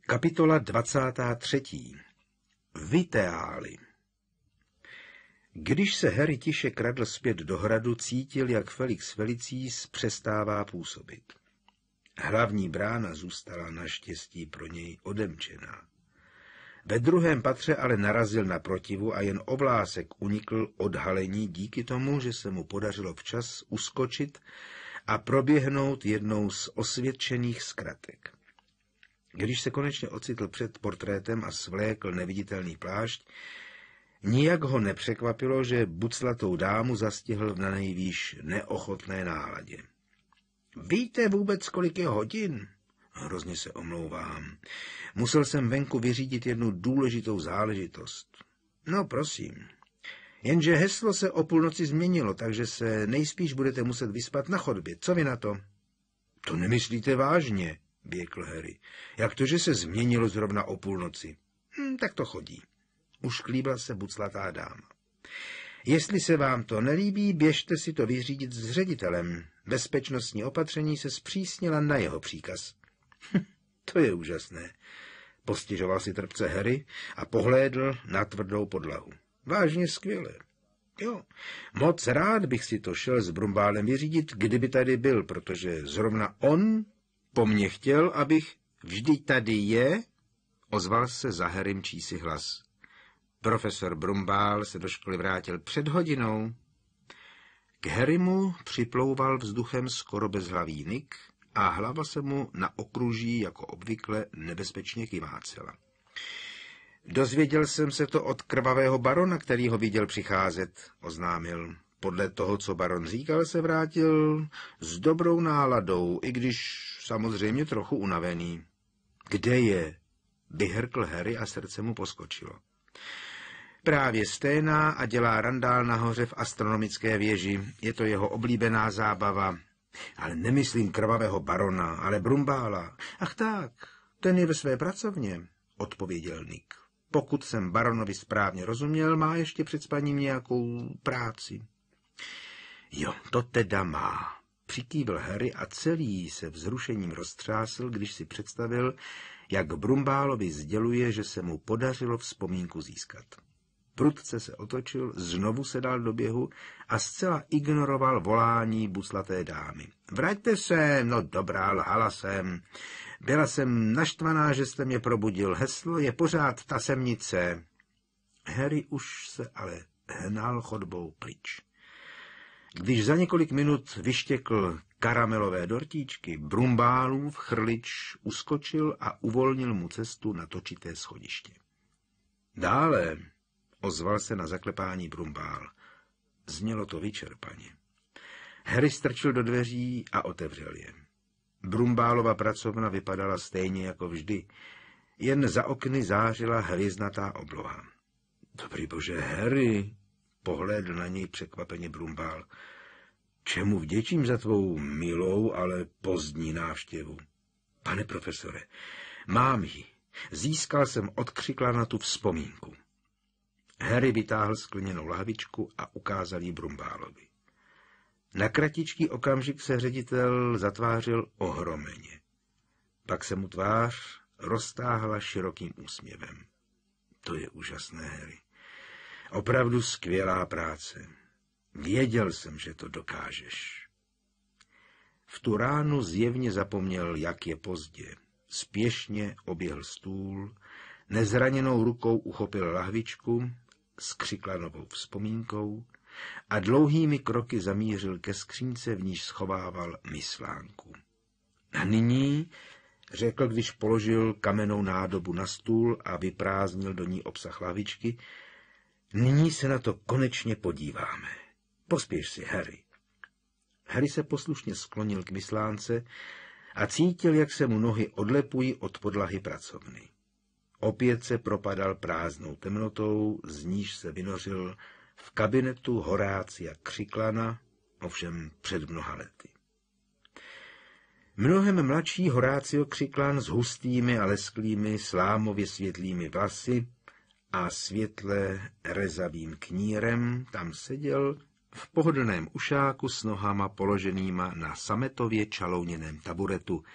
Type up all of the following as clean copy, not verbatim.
Kapitola 23. Viteály. Když se Harry tiše kradl zpět do hradu, cítil, jak Felix Felicis přestává působit. Hlavní brána zůstala naštěstí pro něj odemčená. Ve druhém patře ale narazil na protivu a jen oblásek unikl odhalení díky tomu, že se mu podařilo včas uskočit a proběhnout jednou z osvědčených zkratek. Když se konečně ocitl před portrétem a svlékl neviditelný plášť, nijak ho nepřekvapilo, že buclatou dámu zastihl v nanejvýš neochotné náladě. Víte vůbec, kolik je hodin? Hrozně se omlouvám. Musel jsem venku vyřídit jednu důležitou záležitost. No, prosím. Jenže heslo se o půlnoci změnilo, takže se nejspíš budete muset vyspat na chodbě. Co vy na to? To nemyslíte vážně, běkl Harry. Jak to, že se změnilo zrovna o půlnoci? Tak to chodí. Ušklíbla se buclatá dáma. Jestli se vám to nelíbí, běžte si to vyřídit s ředitelem. Bezpečnostní opatření se zpřísnila na jeho příkaz. To je úžasné. Postěžoval si trpce Harry a pohlédl na tvrdou podlahu. Vážně skvělé. Jo, moc rád bych si to šel s Brumbálem vyřídit, kdyby tady byl, protože zrovna on po mně chtěl, abych... Vždyť tady je, ozval se za Harrym čísi hlas. Profesor Brumbál se do školy vrátil před hodinou. K Harrymu připlouval vzduchem skoro bezhlavý Nick a hlava se mu na okruží jako obvykle nebezpečně kymácela. Dozvěděl jsem se to od krvavého barona, který ho viděl přicházet, oznámil. Podle toho, co baron říkal, se vrátil s dobrou náladou, i když samozřejmě trochu unavený. Kde je? Vyhrkl Harry a srdce mu poskočilo. Právě sténá a dělá randál nahoře v astronomické věži. Je to jeho oblíbená zábava. Ale nemyslím krvavého barona, ale Brumbála. Ach tak, ten je ve své pracovně, odpověděl Nick. Pokud jsem baronovi správně rozuměl, má ještě před spaním nějakou práci. Jo, to teda má, přikývl Harry a celý se vzrušením roztřásl, když si představil, jak Brumbálovi sděluje, že se mu podařilo vzpomínku získat. Prudce se otočil, znovu se dal do běhu a zcela ignoroval volání buclaté dámy. Vraťte se, no dobrá, lhala jsem. Byla jsem naštvaná, že jste mě probudil. Heslo je pořád ta semnice. Harry už se ale hnal chodbou pryč. Když za několik minut vyštěkl karamelové dortíčky, Brumbálův chrlič uskočil a uvolnil mu cestu na točité schodiště. Dále ozval se na zaklepání Brumbál. Znělo to vyčerpaně. Harry strčil do dveří a otevřel je. Brumbálova pracovna vypadala stejně jako vždy, jen za okny zářila hvězdnatá obloha. Dobrý bože, Harry, pohlédl na něj překvapeně Brumbál. Čemu vděčím za tvou milou, ale pozdní návštěvu? Pane profesore, mám ji. Získal jsem od Křiklana tu vzpomínku. Harry vytáhl skleněnou lahvičku a ukázal ji Brumbálovi. Na kratičký okamžik se ředitel zatvářil ohromeně. Pak se mu tvář roztáhla širokým úsměvem. To je úžasné, Harry. Opravdu skvělá práce. Věděl jsem, že to dokážeš. V tu ránu zjevně zapomněl, jak je pozdě. Spěšně oběhl stůl, nezraněnou rukou uchopil lahvičku s Křiklanovou vzpomínkou a dlouhými kroky zamířil ke skřínce, v níž schovával myslánku. A nyní, řekl, když položil kamennou nádobu na stůl a vyprázdnil do ní obsah lahvičky, nyní se na to konečně podíváme. Pospěš si, Harry. Harry se poslušně sklonil k myslánce a cítil, jak se mu nohy odlepují od podlahy pracovny. Opět se propadal prázdnou temnotou, z níž se vynořil v kabinetu Horácia Křiklana, ovšem před mnoha lety. Mnohem mladší Horácio Křiklan s hustými a lesklými slámově světlými vlasy a světle rezavým knírem tam seděl v pohodlném ušáku s nohama položenýma na sametově čalouněném taburetu,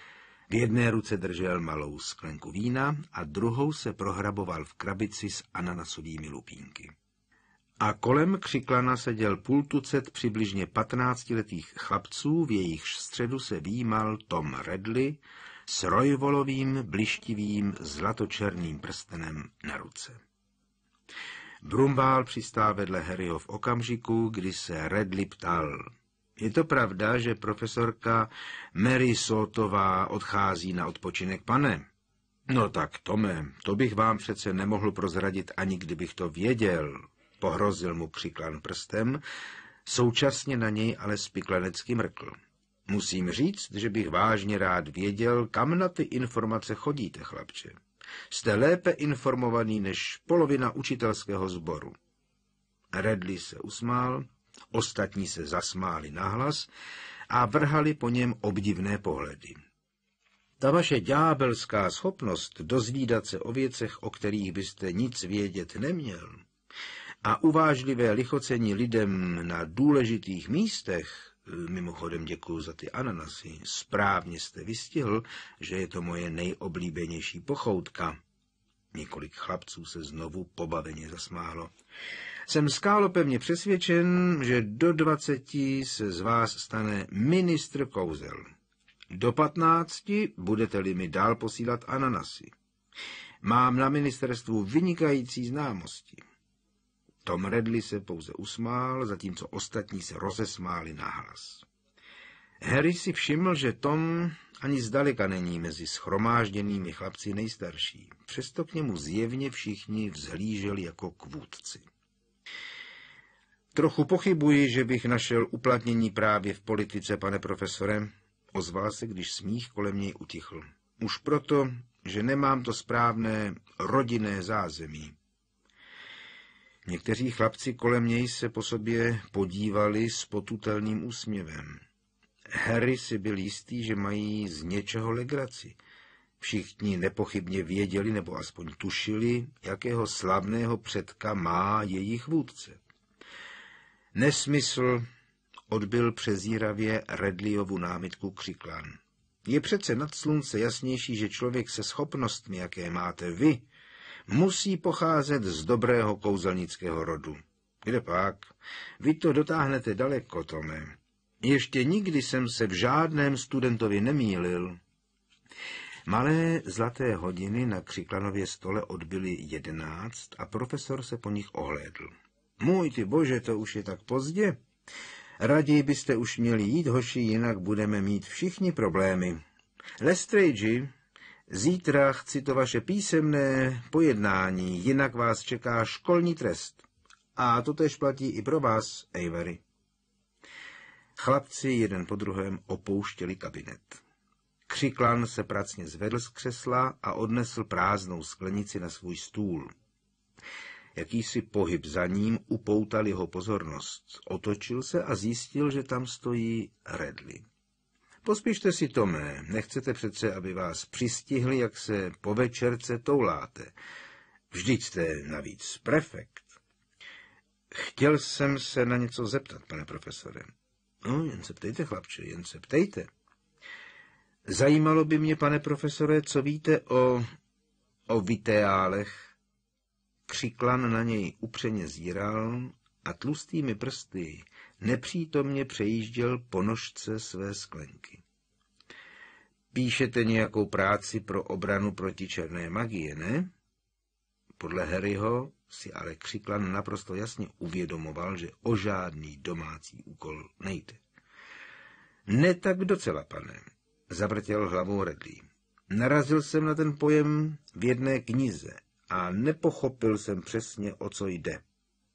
V jedné ruce držel malou sklenku vína a druhou se prohraboval v krabici s ananasovými lupínky. A kolem Křiklana seděl půltucet přibližně 15letých chlapců, v jejichž středu se výjímal Tom Redley s rojvolovým, blištivým, zlatočerným prstenem na ruce. Brumbál přistál vedle Harryho v okamžiku, kdy se Redley ptal: je to pravda, že profesorka Mary Saltová odchází na odpočinek, pane? No tak, Tome, to bych vám přece nemohl prozradit, ani kdybych to věděl, pohrozil mu Křiklan prstem, současně na něj ale spiklanecky mrkl. Musím říct, že bych vážně rád věděl, kam na ty informace chodíte, chlapče. Jste lépe informovaný než polovina učitelského sboru. Redley se usmál, ostatní se zasmáli nahlas a vrhali po něm obdivné pohledy. Ta vaše ďábelská schopnost dozvídat se o věcech, o kterých byste nic vědět neměl, a uvážlivé lichocení lidem na důležitých místech, mimochodem děkuju za ty ananasy, správně jste vystihl, že je to moje nejoblíbenější pochoutka. Několik chlapců se znovu pobaveně zasmálo. Jsem skálopevně přesvědčen, že do 20 se z vás stane ministr kouzel. Do 15 budete-li mi dál posílat ananasy. Mám na ministerstvu vynikající známosti. Tom Redley se pouze usmál, zatímco ostatní se rozesmáli nahlas. Harry si všiml, že Tom ani zdaleka není mezi shromážděnými chlapci nejstarší. Přesto k němu zjevně všichni vzhlíželi jako k vůdci. Trochu pochybuji, že bych našel uplatnění právě v politice, pane profesore, ozval se, když smích kolem něj utichl. Už proto, že nemám to správné rodinné zázemí. Někteří chlapci kolem něj se po sobě podívali s potutelným úsměvem. Harry si byl jistý, že mají z něčeho legraci. Všichni nepochybně věděli, nebo aspoň tušili, jakého slavného předka má jejich vůdce. Nesmysl, odbyl přezíravě Redleyovu námitku Křiklan. Je přece nad slunce jasnější, že člověk se schopnostmi, jaké máte vy, musí pocházet z dobrého kouzelnického rodu. Kdepak, vy to dotáhnete daleko, Tome. Ještě nikdy jsem se v žádném studentovi nemýlil. Malé zlaté hodiny na Křiklanově stole odbyly 11 a profesor se po nich ohlédl. Můj ty bože, to už je tak pozdě. Raději byste už měli jít, hoši, jinak budeme mít všichni problémy. Lestrange, zítra chci to vaše písemné pojednání, jinak vás čeká školní trest. A to též platí i pro vás, Avery. Chlapci jeden po druhém opouštěli kabinet. Křiklan se pracně zvedl z křesla a odnesl prázdnou sklenici na svůj stůl. Jakýsi pohyb za ním upoutal jeho pozornost. Otočil se a zjistil, že tam stojí Redley. Pospíšte si, Tome, nechcete přece, aby vás přistihli, jak se po večerce touláte. Vždyť jste navíc prefekt. Chtěl jsem se na něco zeptat, pane profesore. No, jen se ptejte, chlapče, jen se ptejte. Zajímalo by mě, pane profesore, co víte o viteálech. Křiklan na něj upřeně zíral a tlustými prsty nepřítomně přejížděl po nožce své sklenky. Píšete nějakou práci pro obranu proti černé magii, ne? Podle Harryho si ale Křiklan naprosto jasně uvědomoval, že o žádný domácí úkol nejde. Ne tak docela, pane, zavrtěl hlavou Redley. Narazil jsem na ten pojem v jedné knize a nepochopil jsem přesně, o co jde.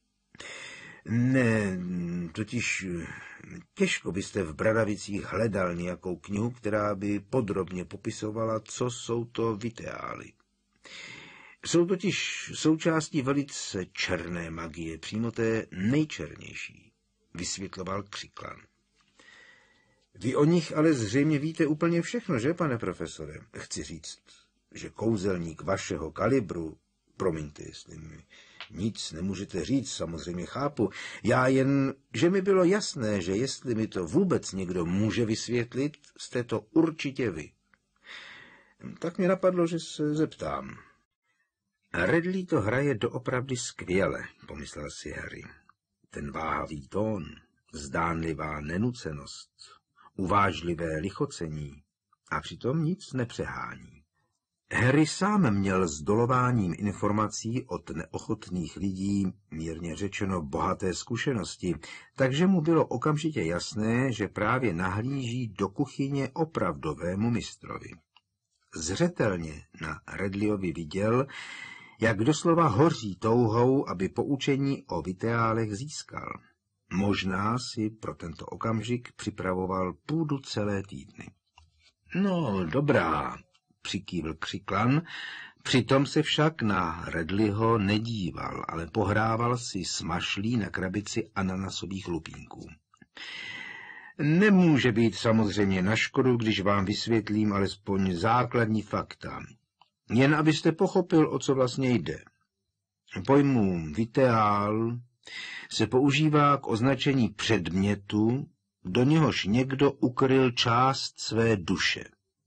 Ne, totiž těžko byste v Bradavicích hledal nějakou knihu, která by podrobně popisovala, co jsou to viteály. Jsou totiž součástí velice černé magie, přímo té nejčernější, vysvětloval Křiklan. Vy o nich ale zřejmě víte úplně všechno, že, pane profesore? Chci říct, že kouzelník vašeho kalibru, promiňte, jestli mi nic nemůžete říct, samozřejmě chápu, já jen, že mi bylo jasné, že jestli mi to vůbec někdo může vysvětlit, jste to určitě vy. Tak mě napadlo, že se zeptám. Redley to hraje doopravdy skvěle, pomyslel si Harry. Ten váhavý tón, zdánlivá nenucenost, uvážlivé lichocení a přitom nic nepřehání. Harry sám měl s dolováním informací od neochotných lidí, mírně řečeno bohaté zkušenosti, takže mu bylo okamžitě jasné, že právě nahlíží do kuchyně opravdovému mistrovi. Zřetelně na Redleyovi viděl, jak doslova hoří touhou, aby poučení o Viteálech získal. Možná si pro tento okamžik připravoval půdu celé týdny. No, dobrá, přikývl Křiklan, přitom se však na Redleyho nedíval, ale pohrával si smašlí na krabici ananasových lupínků. Nemůže být samozřejmě na škodu, když vám vysvětlím alespoň základní fakta. Jen abyste pochopil, o co vlastně jde. Pojmu viteál se používá k označení předmětu, do něhož někdo ukryl část své duše.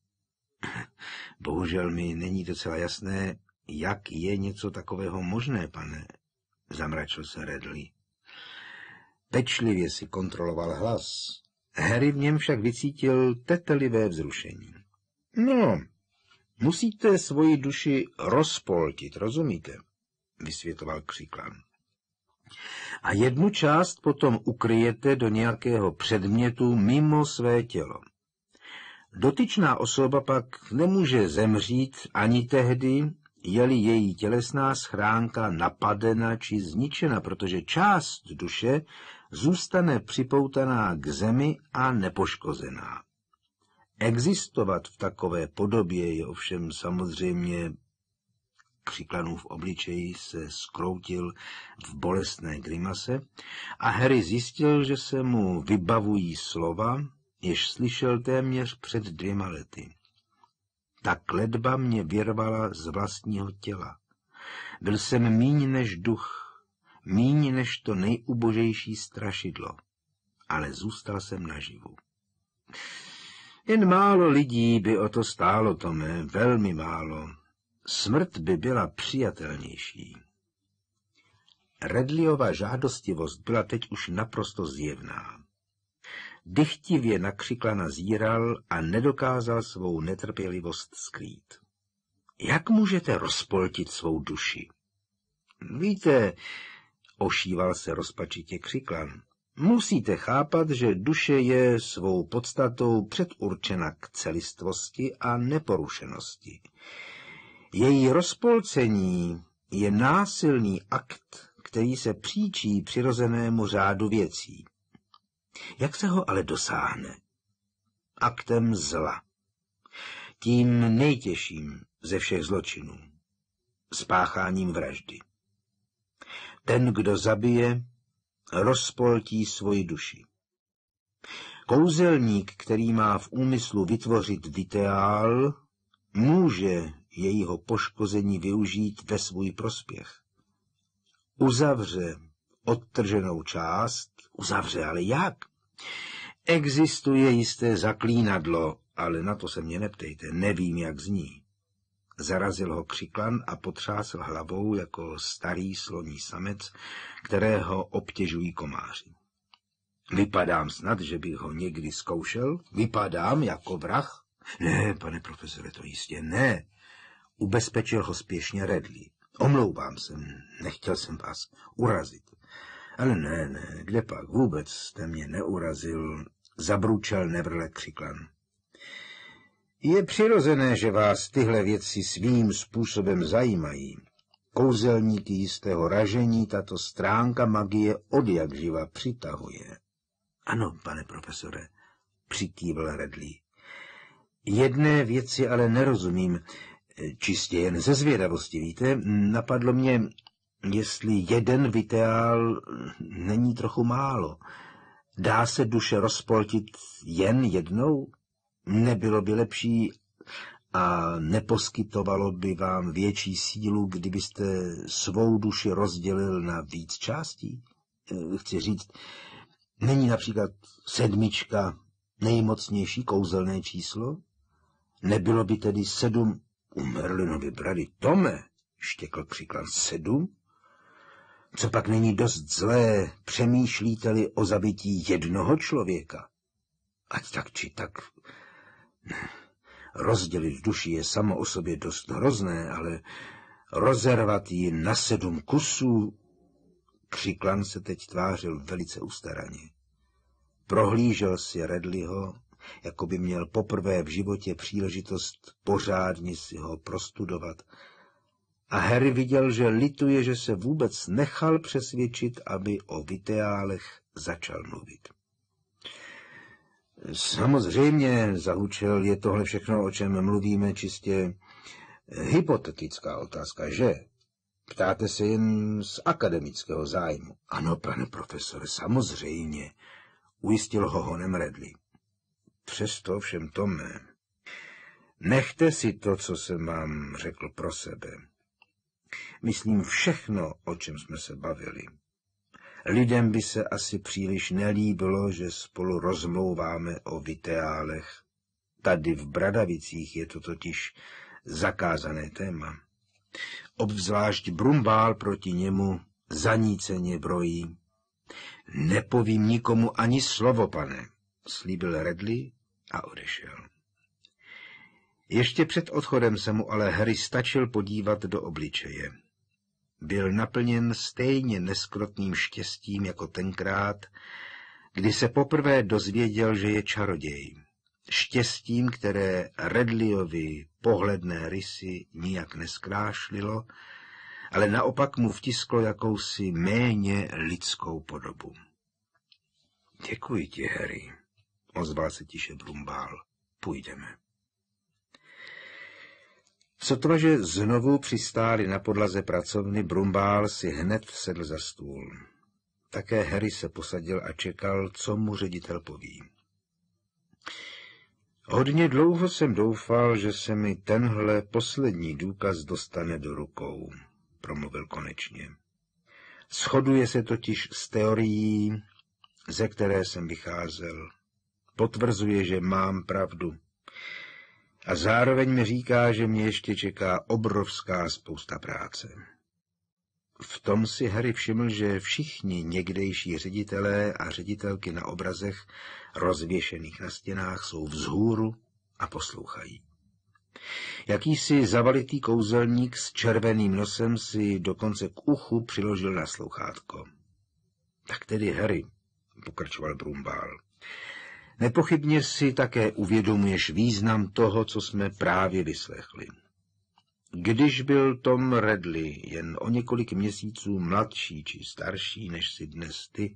Bohužel mi není docela jasné, jak je něco takového možné, pane, zamračil se Redley. Pečlivě si kontroloval hlas. Harry v něm však vycítil tetelivé vzrušení. No, musíte svoji duši rozpoltit, rozumíte? Vysvětoval Křiklan. A jednu část potom ukryjete do nějakého předmětu mimo své tělo. Dotyčná osoba pak nemůže zemřít ani tehdy, je-li její tělesná schránka napadena či zničena, protože část duše zůstane připoutaná k zemi a nepoškozená. Existovat v takové podobě je ovšem samozřejmě... Křiklanův obličej se zkroutil v bolestné grimase a Harry zjistil, že se mu vybavují slova, jež slyšel téměř před 2 lety. Ta kletba mě vyrvala z vlastního těla. Byl jsem míň než duch, míň než to nejubožejší strašidlo, ale zůstal jsem naživu. Jen málo lidí by o to stálo, Tome, velmi málo. Smrt by byla přijatelnější. Redleyova žádostivost byla teď už naprosto zjevná. Dychtivě na Křiklana zíral a nedokázal svou netrpělivost skrýt. Jak můžete rozpoltit svou duši? Víte, ošíval se rozpačitě Křiklan, musíte chápat, že duše je svou podstatou předurčena k celistvosti a neporušenosti. Její rozpolcení je násilný akt, který se příčí přirozenému řádu věcí. Jak se ho ale dosáhne? Aktem zla. Tím nejtěžším ze všech zločinů. Spácháním vraždy. Ten, kdo zabije, rozpoltí svoji duši. Kouzelník, který má v úmyslu vytvořit viteál, může jejího poškození využít ve svůj prospěch. Uzavře odtrženou část, uzavře, ale jak? Existuje jisté zaklínadlo, ale na to se mě neptejte, nevím, jak zní. Zarazil ho Křiklan a potřásl hlavou jako starý sloní samec, kterého obtěžují komáři. Vypadám snad, že bych ho někdy zkoušel? Vypadám jako vrah? Ne, pane profesore, to jistě ne, ubezpečil ho spěšně Redley. Omlouvám se, nechtěl jsem vás urazit. Ale ne, kde pak, vůbec jste mě neurazil, zabručel nevrle Křiklan. Je přirozené, že vás tyhle věci svým způsobem zajímají. Kouzelníky jistého ražení tato stránka magie odjakživa přitahuje. Ano, pane profesore, přikývl Redley. Jedné věci ale nerozumím, čistě jen ze zvědavosti, víte, napadlo mě, jestli jeden viteál není trochu málo. Dá se duše rozpoltit jen jednou? Nebylo by lepší a neposkytovalo by vám větší sílu, kdybyste svou duši rozdělil na víc částí? Chci říct, není například 7 nejmocnější kouzelné číslo? Nebylo by tedy 7 u Merlinovy brady? Tome, štěkl Křiklan, 7? Co pak není dost zlé, přemýšlíte-li o zabití jednoho člověka? Ať tak či tak. Rozdělit duši je samo o sobě dost hrozné, ale rozervat ji na 7 kusů... Křiklan se teď tvářil velice ustaraně. Prohlížel si Redleyho, jako by měl poprvé v životě příležitost pořádně si ho prostudovat. A Harry viděl, že lituje, že se vůbec nechal přesvědčit, aby o Viteálech začal mluvit. Samozřejmě, zahučel, je tohle všechno, o čem mluvíme, čistě hypotetická otázka, že? Ptáte se jen z akademického zájmu. Ano, pane profesore, samozřejmě, ujistil ho honem Redley. Přesto všem, Tome, nechte si to, co jsem vám řekl, pro sebe. Myslím všechno, o čem jsme se bavili. Lidem by se asi příliš nelíbilo, že spolu rozmlouváme o Viteálech. Tady v Bradavicích je to totiž zakázané téma. Obzvlášť Brumbál proti němu zaníceně brojí. Nepovím nikomu ani slovo, pane, slíbil Redley a odešel. Ještě před odchodem se mu ale Harry stačil podívat do obličeje. Byl naplněn stejně neskrotným štěstím jako tenkrát, kdy se poprvé dozvěděl, že je čaroděj. Štěstím, které Redleyovi pohledné rysy nijak neskrášlilo, ale naopak mu vtisklo jakousi méně lidskou podobu. Děkuji ti, Harry, ozval se tiše Brumbál. Půjdeme. Sotva, že znovu přistáli na podlaze pracovny, Brumbál si hned sedl za stůl. Také Harry se posadil a čekal, co mu ředitel poví. Hodně dlouho jsem doufal, že se mi tenhle poslední důkaz dostane do rukou, promluvil konečně. Shoduje se totiž s teorií, ze které jsem vycházel. Potvrzuje, že mám pravdu. A zároveň mi říká, že mě ještě čeká obrovská spousta práce. V tom si Harry všiml, že všichni někdejší ředitelé a ředitelky na obrazech rozvěšených na stěnách jsou vzhůru a poslouchají. Jakýsi zavalitý kouzelník s červeným nosem si dokonce k uchu přiložil na slouchátko. Tak tedy, Harry, pokračoval Brumbál, nepochybně si také uvědomuješ význam toho, co jsme právě vyslechli. Když byl Tom Redley jen o několik měsíců mladší či starší, než si dnes ty,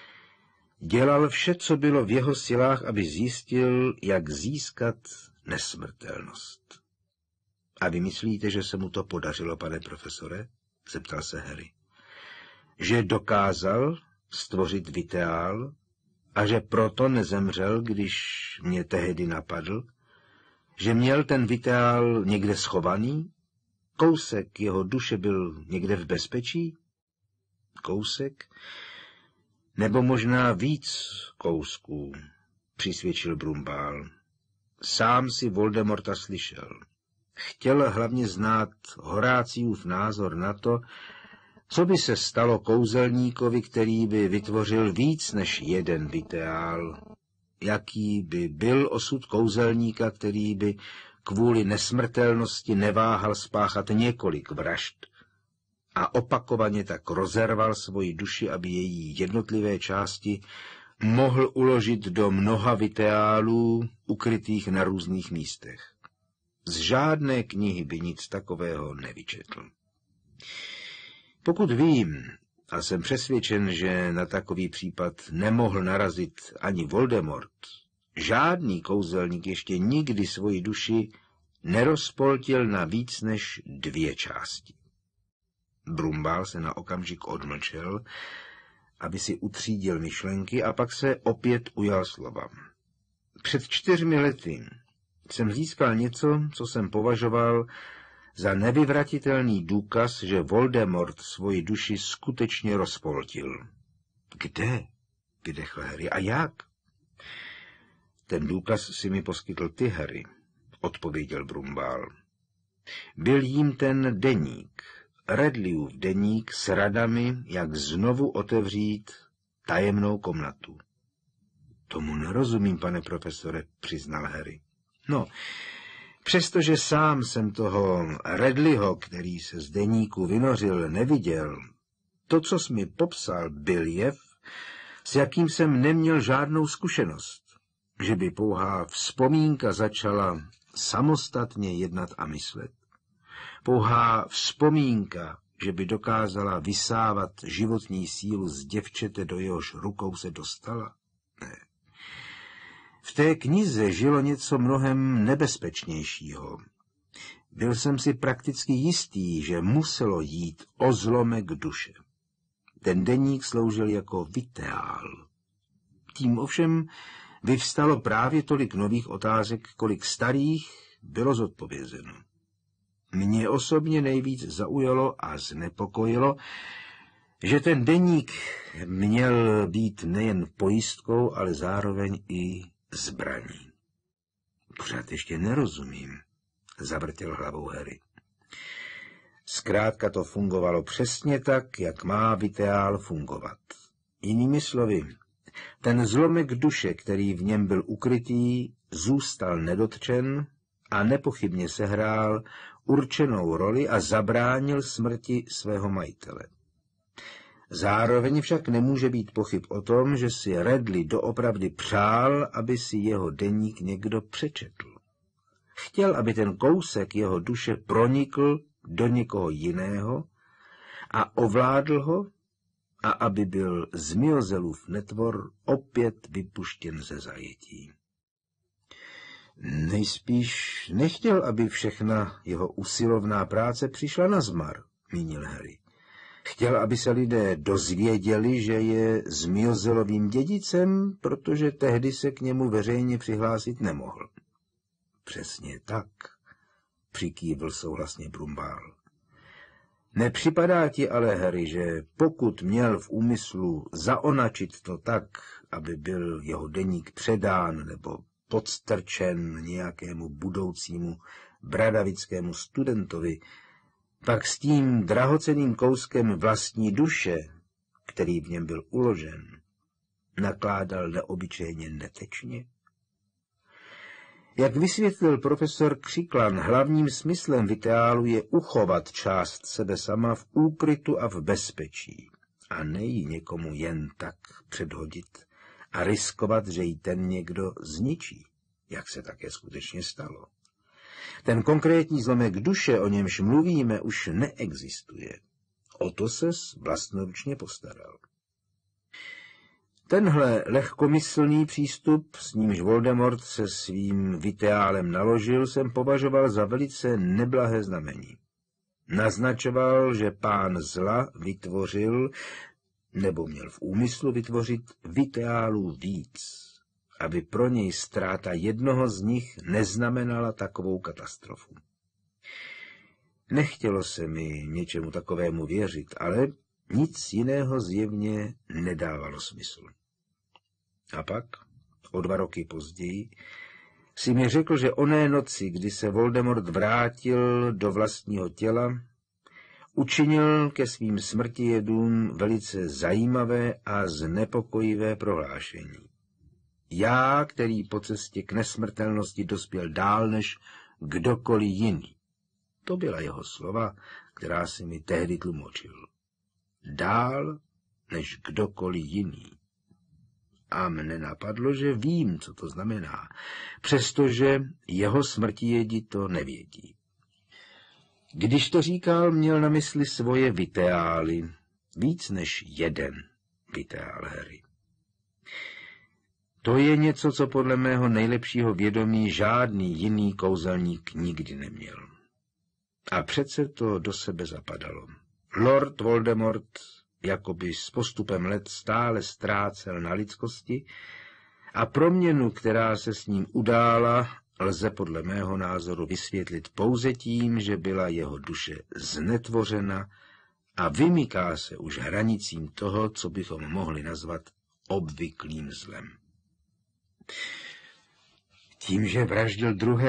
dělal vše, co bylo v jeho silách, aby zjistil, jak získat nesmrtelnost. A vy myslíte, že se mu to podařilo, pane profesore? Zeptal se Harry. Že dokázal stvořit Viteál a že proto nezemřel, když mě tehdy napadl? Že měl ten Viteál někde schovaný? Kousek jeho duše byl někde v bezpečí? Kousek? Nebo možná víc kousků, přisvědčil Brumbál. Sám si Voldemorta slyšel. Chtěl hlavně znát Horáciův názor na to, co by se stalo kouzelníkovi, který by vytvořil víc než jeden Viteál. Jaký by byl osud kouzelníka, který by kvůli nesmrtelnosti neváhal spáchat několik vražd a opakovaně tak rozerval svoji duši, aby její jednotlivé části mohl uložit do mnoha Viteálů, ukrytých na různých místech. Z žádné knihy by nic takového nevyčetl. Pokud vím, a jsem přesvědčen, že na takový případ nemohl narazit ani Voldemort, žádný kouzelník ještě nikdy svoji duši nerozpoltil na víc než 2 části. Brumbál se na okamžik odmlčel, aby si utřídil myšlenky, a pak se opět ujal slova. Před 4 lety jsem získal něco, co jsem považoval za nevyvratitelný důkaz, že Voldemort svoji duši skutečně rozpoltil. Kde? Vydechl Harry. A jak? Ten důkaz si mi poskytl ty, Harry. odpověděl Brumbál. Byl jím ten deník, Redleyův deník s radami, jak znovu otevřít tajemnou komnatu. Tomu nerozumím, pane profesore, přiznal Harry. No, přestože sám jsem toho Redleyho, který se z deníku vynořil, neviděl, to, co jsi mi popsal, byl jev, s jakým jsem neměl žádnou zkušenost, že by pouhá vzpomínka začala samostatně jednat a myslet. Pouhá vzpomínka, že by dokázala vysávat životní sílu z děvčete, do jehož rukou se dostala. Ne. V té knize žilo něco mnohem nebezpečnějšího. Byl jsem si prakticky jistý, že muselo jít o zlomek duše. Ten deník sloužil jako viteál. Tím ovšem vyvstalo právě tolik nových otázek, kolik starých bylo zodpovězeno. Mě osobně nejvíc zaujalo a znepokojilo, že ten deník měl být nejen pojistkou, ale zároveň i zbraní. Pořád ještě nerozumím, zavrtěl hlavou Harry. Zkrátka to fungovalo přesně tak, jak má viteál fungovat. Jinými slovy, ten zlomek duše, který v něm byl ukrytý, zůstal nedotčen a nepochybně sehrál určenou roli a zabránil smrti svého majitele. Zároveň však nemůže být pochyb o tom, že si Redley doopravdy přál, aby si jeho deník někdo přečetl. Chtěl, aby ten kousek jeho duše pronikl do někoho jiného a ovládl ho, a aby byl Zmiozelův netvor opět vypuštěn ze zajetí. Nejspíš nechtěl, aby všechna jeho usilovná práce přišla na zmar, mínil Harry. Chtěl, aby se lidé dozvěděli, že je Zmiozelovým dědicem, protože tehdy se k němu veřejně přihlásit nemohl. Přesně tak, přikývl souhlasně Brumbál. Nepřipadá ti ale, Harry, že pokud měl v úmyslu zaonačit to tak, aby byl jeho deník předán nebo podstrčen nějakému budoucímu bradavickému studentovi, pak s tím drahocenným kouskem vlastní duše, který v něm byl uložen, nakládal neobyčejně netečně? Jak vysvětlil profesor Křiklan, hlavním smyslem viteálu je uchovat část sebe sama v úkrytu a v bezpečí a ne ji někomu jen tak předhodit a riskovat, že ji ten někdo zničí, jak se také skutečně stalo. Ten konkrétní zlomek duše, o němž mluvíme, už neexistuje. O to ses vlastnoručně postaral. Tenhle lehkomyslný přístup, s nímž Voldemort se svým viteálem naložil, jsem považoval za velice neblahé znamení. Naznačoval, že pán zla vytvořil, nebo měl v úmyslu vytvořit viteálů víc, aby pro něj ztráta jednoho z nich neznamenala takovou katastrofu. Nechtělo se mi něčemu takovému věřit, ale nic jiného zjevně nedávalo smysl. A pak, o 2 roky později, si mi řekl, že oné noci, kdy se Voldemort vrátil do vlastního těla, učinil ke svým smrtijedům velice zajímavé a znepokojivé prohlášení. Já, který po cestě k nesmrtelnosti dospěl dál než kdokoliv jiný. To byla jeho slova, která si mi tehdy tlumočil. Dál než kdokoliv jiný. A mne napadlo, že vím, co to znamená, přestože jeho smrtijedi to nevědí. Když to říkal, měl na mysli svoje viteály, víc než jeden viteál, Harry. To je něco, co podle mého nejlepšího vědomí žádný jiný kouzelník nikdy neměl. A přece to do sebe zapadalo. Lord Voldemort jakoby s postupem let stále ztrácel na lidskosti a proměnu, která se s ním udála, lze podle mého názoru vysvětlit pouze tím, že byla jeho duše znetvořena a vymyká se už hranicím toho, co bychom mohli nazvat obvyklým zlem. Tím, že vraždil druhé,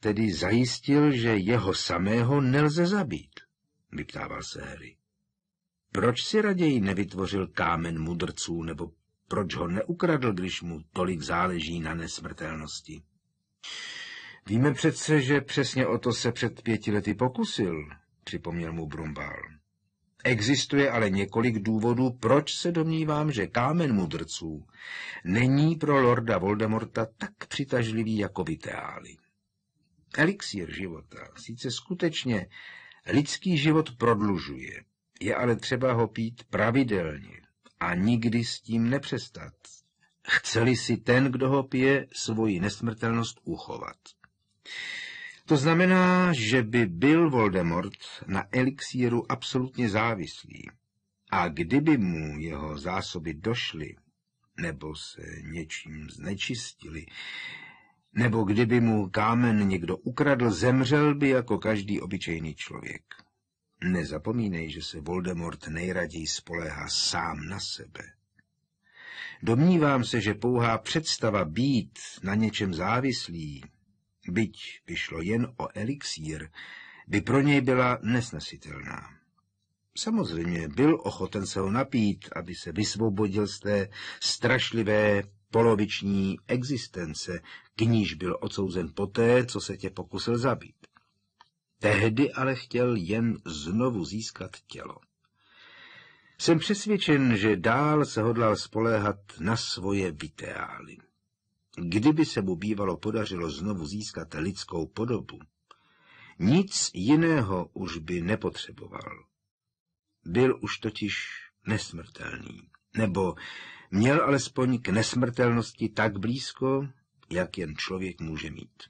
tedy zajistil, že jeho samého nelze zabít? Vyptával se Harry. Proč si raději nevytvořil kámen mudrců, nebo proč ho neukradl, když mu tolik záleží na nesmrtelnosti? Víme přece, že přesně o to se před 5 lety pokusil, připomněl mu Brumbál. Existuje ale několik důvodů, proč se domnívám, že kámen mudrců není pro lorda Voldemorta tak přitažlivý jako viteály. Elixír života sice skutečně lidský život prodlužuje, je ale třeba ho pít pravidelně a nikdy s tím nepřestat. Chce-li si ten, kdo ho pije, svoji nesmrtelnost uchovat. To znamená, že by byl Voldemort na elixíru absolutně závislý a kdyby mu jeho zásoby došly, nebo se něčím znečistili, nebo kdyby mu kámen někdo ukradl, zemřel by jako každý obyčejný člověk. Nezapomínej, že se Voldemort nejraději spoléhá sám na sebe. Domnívám se, že pouhá představa být na něčem závislý, byť by šlo jen o elixír, by pro něj byla nesnesitelná. Samozřejmě byl ochoten se ho napít, aby se vysvobodil z té strašlivé poloviční existence, k níž byl odsouzen poté, co se tě pokusil zabít. Tehdy ale chtěl jen znovu získat tělo. Jsem přesvědčen, že dál se hodlal spoléhat na svoje viteály. Kdyby se mu bývalo podařilo znovu získat lidskou podobu, nic jiného už by nepotřeboval. Byl už totiž nesmrtelný, nebo měl alespoň k nesmrtelnosti tak blízko, jak jen člověk může mít.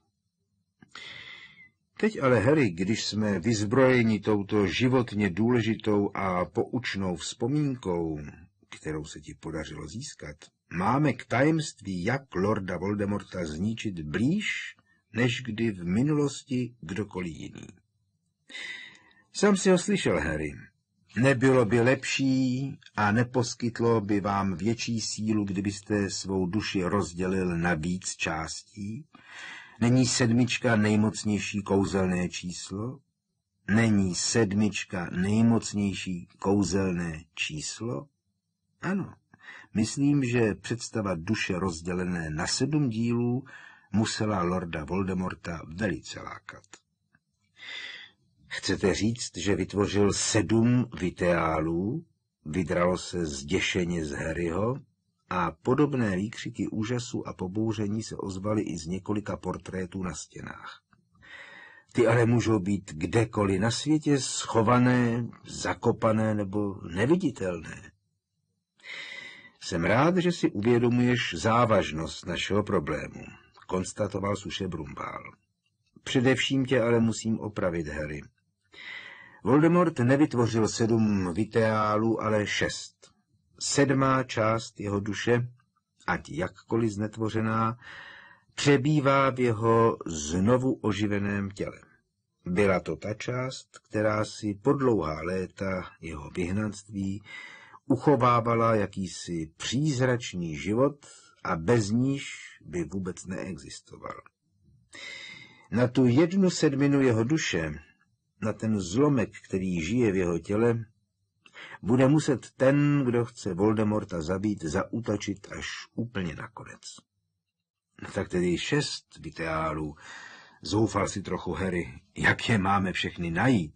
Teď ale, Harry, když jsme vyzbrojeni touto životně důležitou a poučnou vzpomínkou, kterou se ti podařilo získat, máme k tajemství, jak lorda Voldemorta zničit blíž, než kdy v minulosti kdokoliv jiný. Sám si ho slyšel, Harry. Nebylo by lepší a neposkytlo by vám větší sílu, kdybyste svou duši rozdělil na víc částí? Není 7 nejmocnější kouzelné číslo? Není 7 nejmocnější kouzelné číslo? Ano, myslím, že představa duše rozdělené na 7 dílů musela lorda Voldemorta velice lákat. Chcete říct, že vytvořil 7 viteálů? Vydralo se zděšeně z Harryho a podobné výkřiky úžasu a pobouření se ozvaly i z několika portrétů na stěnách. Ty ale můžou být kdekoliv na světě schované, zakopané nebo neviditelné. Jsem rád, že si uvědomuješ závažnost našeho problému, konstatoval suše Brumbál. Především tě ale musím opravit, Harry. Voldemort nevytvořil 7 viteálů, ale 6. 7. část jeho duše, ať jakkoliv znetvořená, přebývá v jeho znovu oživeném těle. Byla to ta část, která si po dlouhá léta jeho vyhnanství uchovávala jakýsi přízračný život a bez níž by vůbec neexistoval. Na tu 1/7 jeho duše, na ten zlomek, který žije v jeho těle, bude muset ten, kdo chce Voldemorta zabít, zaútočit až úplně nakonec. Tak tedy 6 viteálů. Zoufal si trochu Harry, jak je máme všechny najít.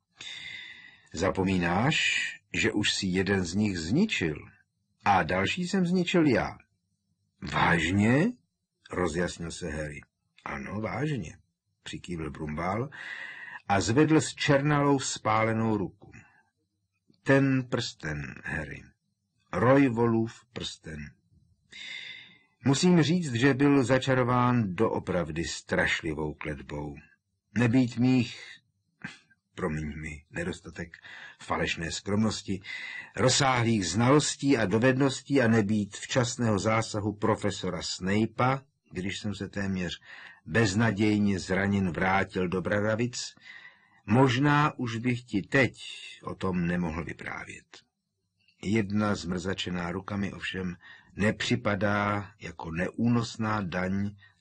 Zapomínáš, že už si jeden z nich zničil a další jsem zničil já. Vážně? Rozjasnil se Harry. Ano, vážně, přikývl Brumbál a zvedl s černalou spálenou ruku. Ten prsten, Harry. Royvolův prsten. Musím říct, že byl začarován doopravdy strašlivou kletbou. Nebýt mých, promiň mi nedostatek falešné skromnosti, rozsáhlých znalostí a dovedností a nebýt včasného zásahu profesora Snape'a, když jsem se téměř beznadějně zraněn vrátil do Bradavic, možná už bych ti teď o tom nemohl vyprávět. Jedna zmrzačená ruka mi ovšem nepřipadá jako neúnosná daň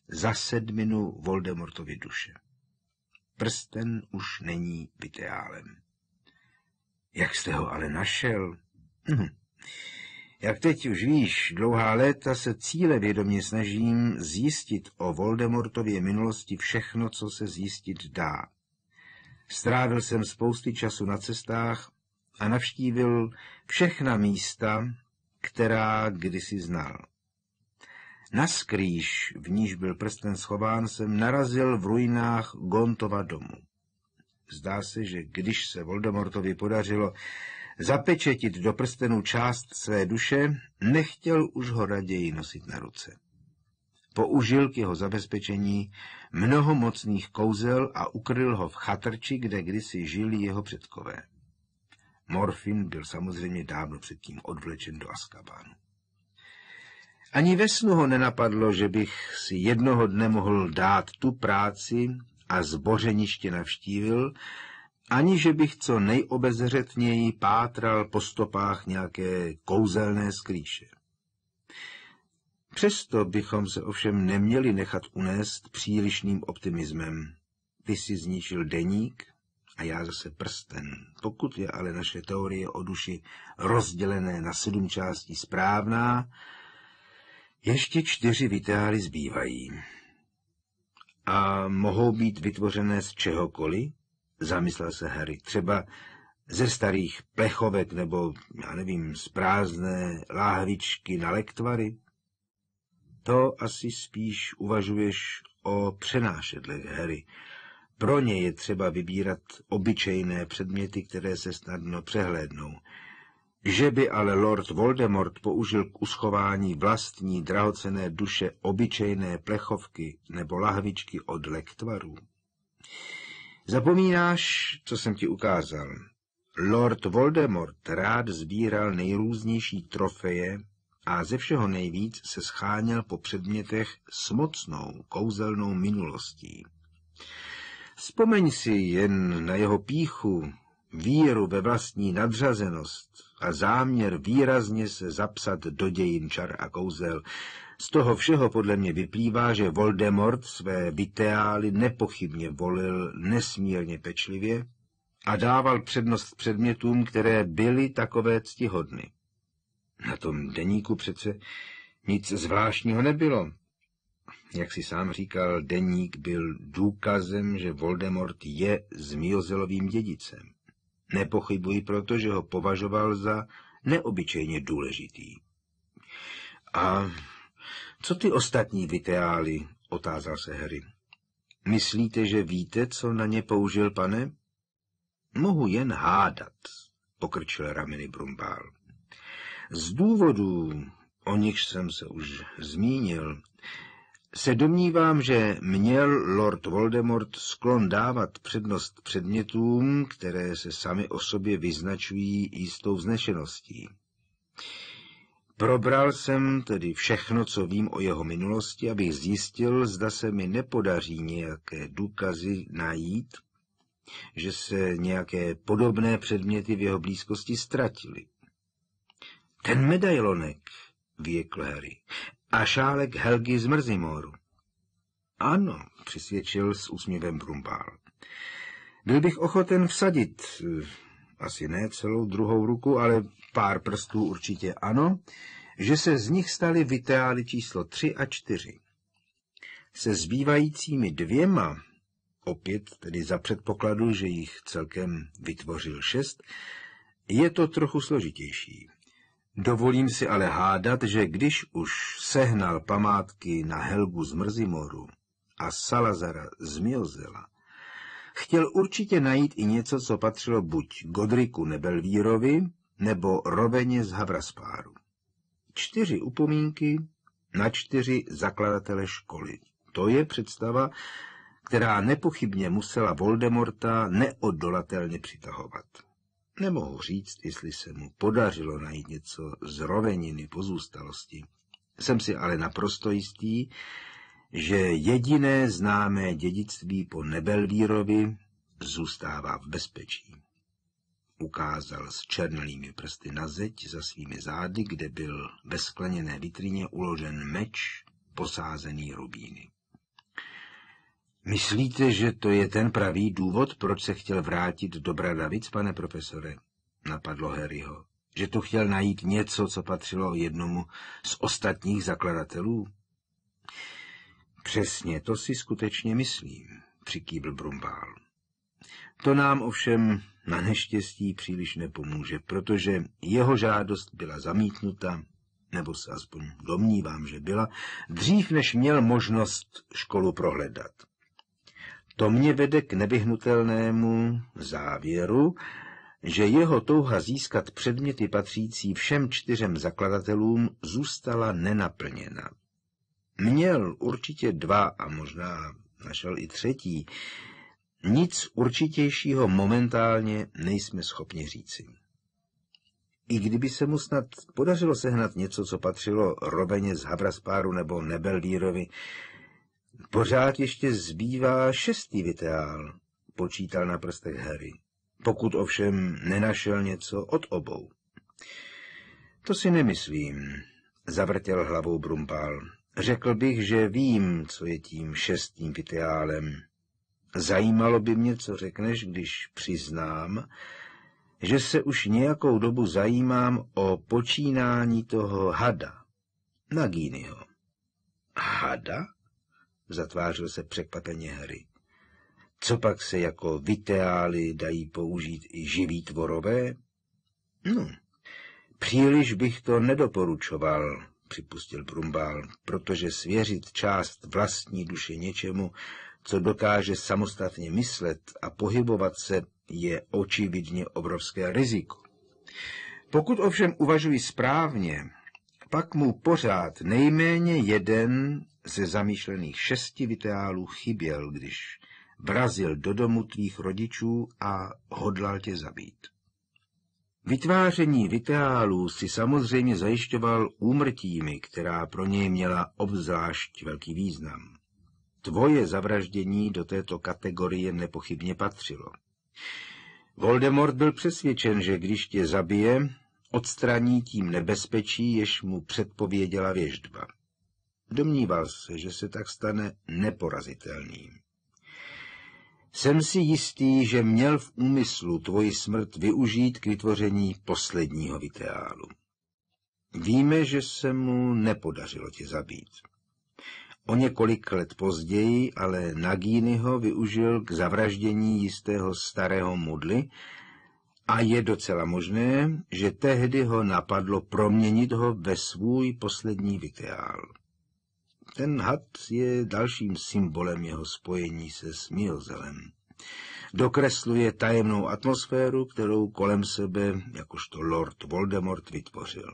za 7 Voldemortovy duše. Prsten už není Viteálem. Jak jste ho ale našel? Jak teď už víš, dlouhá léta se cílevědomě snažím zjistit o Voldemortově minulosti všechno, co se zjistit dá. Strávil jsem spousty času na cestách a navštívil všechna místa, která kdysi znal. Na skrýž, v níž byl prsten schován, jsem narazil v ruinách Gontova domu. Zdá se, že když se Voldemortovi podařilo zapečetit do prstenu část své duše, nechtěl už ho raději nosit na ruce. Použil k jeho zabezpečení mnoho mocných kouzel a ukryl ho v chatrči, kde kdysi žili jeho předkové. Morfin byl samozřejmě dávno předtím odvlečen do Azkabánu. Ani ve snu ho nenapadlo, že bych si jednoho dne mohl dát tu práci a zbořeniště navštívil, ani že bych co nejobezřetněji pátral po stopách nějaké kouzelné skrýše. Přesto bychom se ovšem neměli nechat unést přílišným optimismem. Ty si zničil deník a já zase prsten. Pokud je ale naše teorie o duši rozdělené na 7 částí správná, ještě 4 Viteály zbývají. A mohou být vytvořené z čehokoliv? Zamyslel se Harry. Třeba ze starých plechovek nebo, já nevím, z prázdné láhvičky na lektvary? To asi spíš uvažuješ o přenášedlech, Harry. Pro ně je třeba vybírat obyčejné předměty, které se snadno přehlédnou. Že by ale Lord Voldemort použil k uschování vlastní drahocenné duše obyčejné plechovky nebo lahvičky od lektvarů? Zapomínáš, co jsem ti ukázal. Lord Voldemort rád sbíral nejrůznější trofeje a ze všeho nejvíc se scháněl po předmětech s mocnou, kouzelnou minulostí. Vzpomeň si jen na jeho pýchu, víru ve vlastní nadřazenost a záměr výrazně se zapsat do dějin čar a kouzel. Z toho všeho podle mě vyplývá, že Voldemort své Viteály nepochybně volil nesmírně pečlivě a dával přednost předmětům, které byly takové ctihodny. Na tom deníku přece nic zvláštního nebylo. Jak si sám říkal, deník byl důkazem, že Voldemort je Zmiozelovým dědicem. Nepochybuji proto, že ho považoval za neobyčejně důležitý. A co ty ostatní Viteály? Otázal se Harry. Myslíte, že víte, co na ně použil, pane? Mohu jen hádat, pokrčil rameny Brumbál. Z důvodů, o nichž jsem se už zmínil, se domnívám, že měl Lord Voldemort sklon dávat přednost předmětům, které se sami o sobě vyznačují jistou vznešeností. Probral jsem tedy všechno, co vím o jeho minulosti, abych zjistil, zda se mi nepodaří nějaké důkazy najít, že se nějaké podobné předměty v jeho blízkosti ztratily. Ten medailonek, vyjekl Harry, a šálek Helgy z Mrzimoru. Ano, přisvědčil s úsměvem Brumbál. Byl bych ochoten vsadit, asi ne celou druhou ruku, ale pár prstů určitě ano, že se z nich staly Viteály číslo 3 a 4. Se zbývajícími 2, opět tedy za předpokladu, že jich celkem vytvořil 6, je to trochu složitější. Dovolím si ale hádat, že když už sehnal památky na Helgu z Mrzimoru a Salazara z Miozela, chtěl určitě najít i něco, co patřilo buď Godriku Nebelvírovi, nebo Roveně z Havraspáru. 4 upomínky na 4 zakladatele školy. To je představa, která nepochybně musela Voldemorta neodolatelně přitahovat. Nemohu říct, jestli se mu podařilo najít něco z roveniny pozůstalosti. Jsem si ale naprosto jistý, že jediné známé dědictví po Nebelvírovi zůstává v bezpečí. Ukázal s černalými prsty na zeď za svými zády, kde byl ve skleněné vitrině uložen meč posázený rubíny. Myslíte, že to je ten pravý důvod, proč se chtěl vrátit do Bradavic, pane profesore? Napadlo Harryho. Že to chtěl najít něco, co patřilo jednomu z ostatních zakladatelů? Přesně, to si skutečně myslím, přikývl Brumbál. To nám ovšem na neštěstí příliš nepomůže, protože jeho žádost byla zamítnuta, nebo se aspoň domnívám, že byla, dřív než měl možnost školu prohledat. To mě vede k nevyhnutelnému závěru, že jeho touha získat předměty patřící všem 4 zakladatelům zůstala nenaplněna. Měl určitě 2 a možná našel i 3. Nic určitějšího momentálně nejsme schopni říci. I kdyby se mu snad podařilo sehnat něco, co patřilo roveně z Havraspáru nebo Nebelvírovi, pořád ještě zbývá 6. viteál, počítal na prstech Harry, pokud ovšem nenašel něco od obou. To si nemyslím, zavrtěl hlavou Brumbál. Řekl bych, že vím, co je tím 6. viteálem. Zajímalo by mě, co řekneš, když přiznám, že se už nějakou dobu zajímám o počínání toho hada, Naginiho. Hada? Zatvářil se překvapeně Harry. Co pak se jako viteály dají použít i živí tvorové? No, příliš bych to nedoporučoval, připustil Brumbál, protože svěřit část vlastní duše něčemu, co dokáže samostatně myslet a pohybovat se, je očividně obrovské riziko. Pokud ovšem uvažuji správně, pak mu pořád nejméně 1 ze zamýšlených 6 viteálů chyběl, když vrazil do domu tvých rodičů a hodlal tě zabít. Vytváření viteálů si samozřejmě zajišťoval úmrtími, která pro něj měla obzvlášť velký význam. Tvoje zavraždění do této kategorie nepochybně patřilo. Voldemort byl přesvědčen, že když tě zabije, odstraní tím nebezpečí, jež mu předpověděla věštba. Domníval se, že se tak stane neporazitelným. Jsem si jistý, že měl v úmyslu tvoji smrt využít k vytvoření posledního viteálu. Víme, že se mu nepodařilo tě zabít. O několik let později ale Naginiho využil k zavraždění jistého starého mudly a je docela možné, že tehdy ho napadlo proměnit ho ve svůj poslední viteál. Ten had je dalším symbolem jeho spojení se Smilzelem. Dokresluje tajemnou atmosféru, kterou kolem sebe, jakožto Lord Voldemort, vytvořil.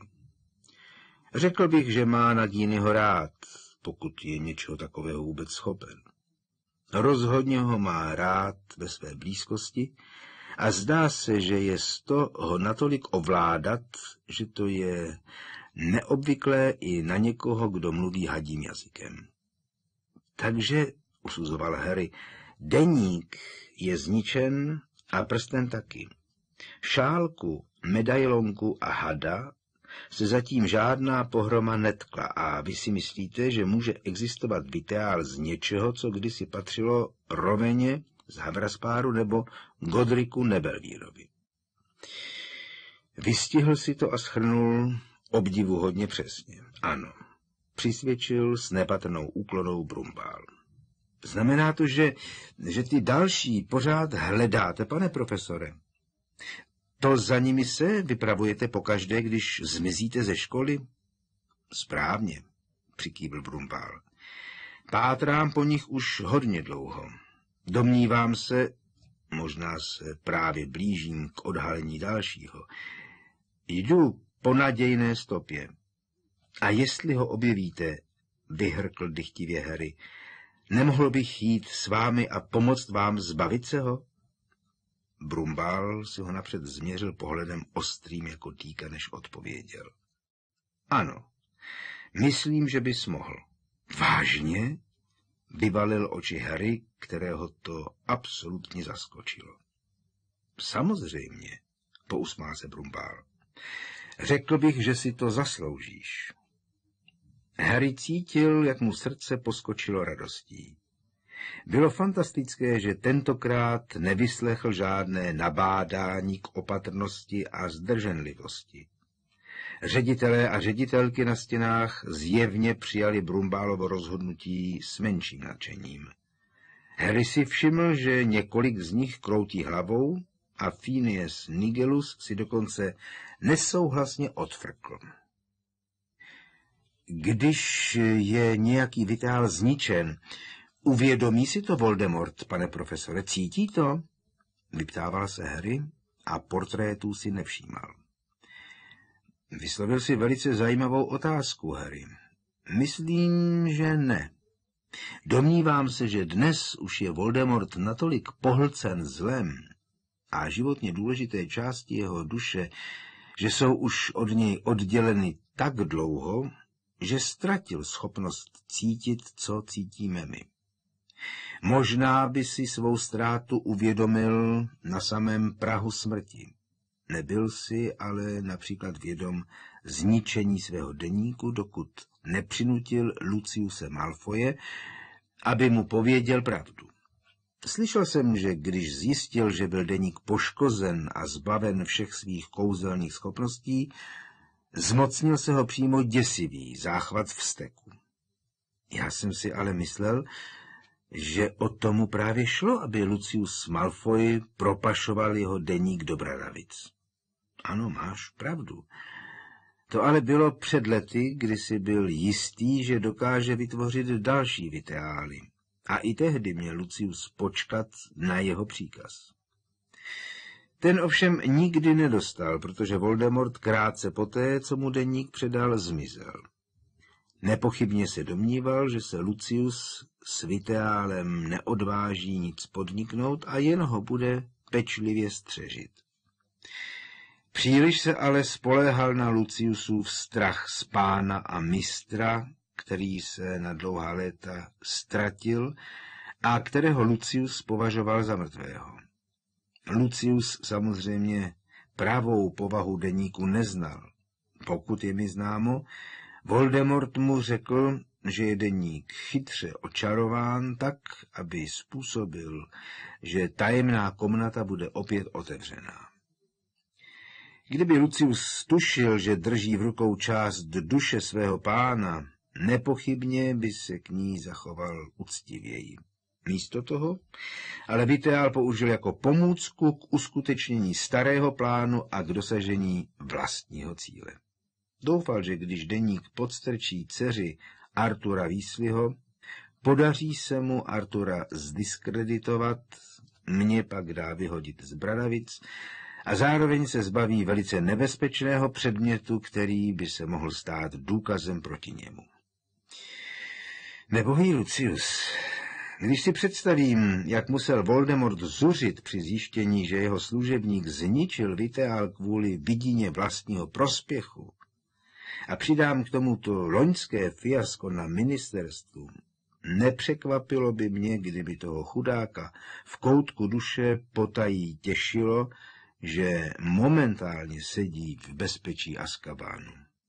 Řekl bych, že má Naginiho rád, pokud je něčeho takového vůbec schopen. Rozhodně ho má rád ve své blízkosti a zdá se, že je ho natolik ovládat, že to je neobvyklé i na někoho, kdo mluví hadím jazykem. Takže, usuzoval Harry, deník je zničen a prsten taky. Šálku, medailonku a hada se zatím žádná pohroma netkla a vy si myslíte, že může existovat viteál z něčeho, co kdysi patřilo roveně z Havraspáru nebo Godriku Nebelvírovi. Vystihl si to a shrnul obdivuhodně přesně. Ano, přisvědčil s nepatrnou úklonou Brumbál. Znamená to, že ty další pořád hledáte, pane profesore? To za nimi se vypravujete pokaždé, když zmizíte ze školy? Správně, přikývl Brumbál. Pátrám po nich už hodně dlouho. Domnívám se, možná se právě blížím k odhalení dalšího. Jdu po nadějné stopě. A jestli ho objevíte, vyhrkl dychtivě Harry, nemohl bych jít s vámi a pomoct vám zbavit se ho? Brumbál si ho napřed změřil pohledem ostrým jako dýka, než odpověděl. Ano, myslím, že bys mohl. Vážně? Vyvalil oči Harry, kterého to absolutně zaskočilo. Samozřejmě, pousmál se Brumbál. Řekl bych, že si to zasloužíš. Harry cítil, jak mu srdce poskočilo radostí. Bylo fantastické, že tentokrát nevyslechl žádné nabádání k opatrnosti a zdrženlivosti. Ředitelé a ředitelky na stěnách zjevně přijali Brumbálovo rozhodnutí s menším nadšením. Harry si všiml, že několik z nich kroutí hlavou a Phineas Nigellus si dokonce nesouhlasně odfrkl. Když je nějaký vitál zničen, uvědomí si to Voldemort, pane profesore, cítí to? Vyptával se Harry a portrétů si nevšímal. Vyslovil si velice zajímavou otázku, Harry. Myslím, že ne. Domnívám se, že dnes už je Voldemort natolik pohlcen zlem a životně důležité části jeho duše, že jsou už od něj odděleny tak dlouho, že ztratil schopnost cítit, co cítíme my. Možná by si svou ztrátu uvědomil na samém prahu smrti. Nebyl si ale například vědom zničení svého deníku, dokud nepřinutil Luciuse Malfoye, aby mu pověděl pravdu. Slyšel jsem, že když zjistil, že byl deník poškozen a zbaven všech svých kouzelných schopností, zmocnil se ho přímo děsivý záchvat vzteku. Já jsem si ale myslel, že o tomu právě šlo, aby Lucius Malfoy propašoval jeho deník do Bradavic. Ano, máš pravdu. To ale bylo před lety, kdy si byl jistý, že dokáže vytvořit další viteály. A i tehdy měl Lucius počkat na jeho příkaz. Ten ovšem nikdy nedostal, protože Voldemort krátce poté, co mu deník předal, zmizel. Nepochybně se domníval, že se Lucius s viteálem neodváží nic podniknout a jen ho bude pečlivě střežit. Příliš se ale spoléhal na Luciusův strach z pána a mistra, který se na dlouhá léta ztratil a kterého Lucius považoval za mrtvého. Lucius samozřejmě pravou povahu deníku neznal. Pokud je mi známo, Voldemort mu řekl, že je deník chytře očarován tak, aby způsobil, že tajemná komnata bude opět otevřená. Kdyby Lucius tušil, že drží v rukou část duše svého pána, nepochybně by se k ní zachoval uctivěji. Místo toho ale viteál použil jako pomůcku k uskutečnění starého plánu a k dosažení vlastního cíle. Doufal, že když deník podstrčí dceři Artura Weasleyho, podaří se mu Artura zdiskreditovat, mě pak dá vyhodit z Bradavic a zároveň se zbaví velice nebezpečného předmětu, který by se mohl stát důkazem proti němu. Nebohý Lucius, když si představím, jak musel Voldemort zuřit při zjištění, že jeho služebník zničil viteál kvůli vidině vlastního prospěchu, a přidám k tomuto loňské fiasko na ministerstvu, nepřekvapilo by mě, kdyby toho chudáka v koutku duše potají těšilo, že momentálně sedí v bezpečí Azkabánu.